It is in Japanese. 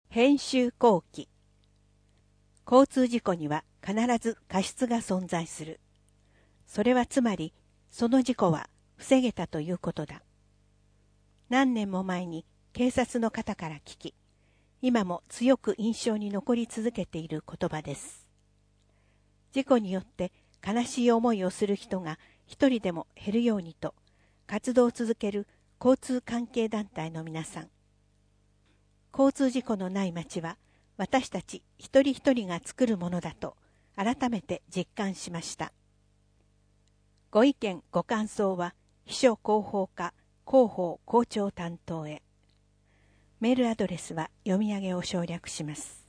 編集後期。交通事故には必ず過失が存在する。それはつまり、その事故は防げたということだ。何年も前に警察の方から聞き、今も強く印象に残り続けている言葉です。事故によって悲しい思いをする人が一人でも減るようにと、活動を続ける交通関係団体の皆さん。交通事故のない街は私たち一人一人が作るものだと改めて実感しました。ご意見ご感想は秘書広報課広報校長担当へ。メールアドレスは読み上げを省略します。